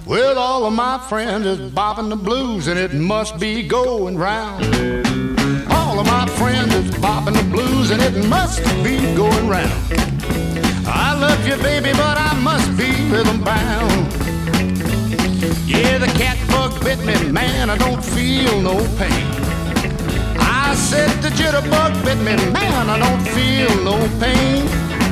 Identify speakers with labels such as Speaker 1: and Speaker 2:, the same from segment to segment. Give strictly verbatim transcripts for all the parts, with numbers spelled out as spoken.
Speaker 1: With all of my friends is bopping the blues, and it must be going round. All of my friends is bopping the blues, and it must be going round. I love you, baby, but I must be rhythm bound. Yeah, the cat bug bit me, man, I don't feel no pain. I said the jitterbug bit me, man, I don't feel no pain.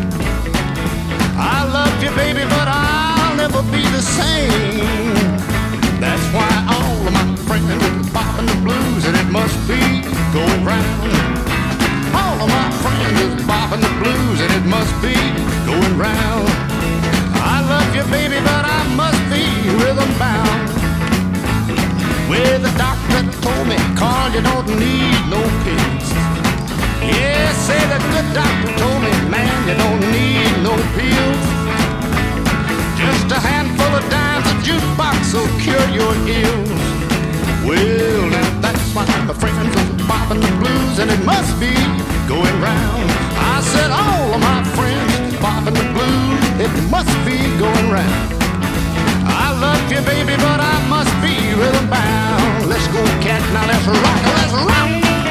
Speaker 1: I love you, baby, but I'll never be the same. That's why all of my friends are bopping the blues, and it must be going round. All of my friends are bopping the blues, and it must be going round. I love you, baby, but I must be rhythm bound. Well, the doctor told me, Carl, you don't need no pills. Yeah, say the good doctor told me, man, you don't need no pills. Just a handful of dimes, a jukebox will cure your ills. Well, and that's why my friends are bopping the blues, and it must be going round. I said all of my friends bopping the blues, it must be going round. I love you, baby, but I must be rhythm bound. Let's go, cat, now let's rock, let's rock.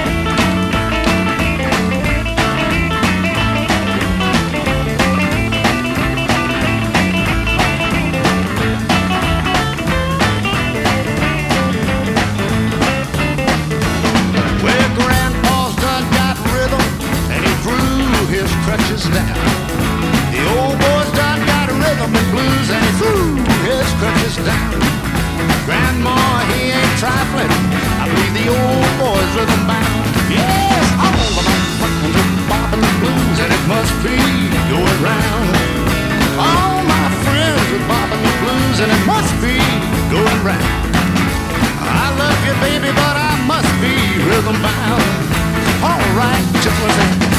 Speaker 1: Crutches down. The old boy's done got a rhythm and blues, and he threw his crutches down. Grandma, he ain't trifling. I believe the old boy's rhythm bound. Yes, all of my friends are bopping the blues, and it must be going round. All my friends are bopping the blues, and it must be going round. I love you, baby, but I must be rhythm bound. All right, just listen.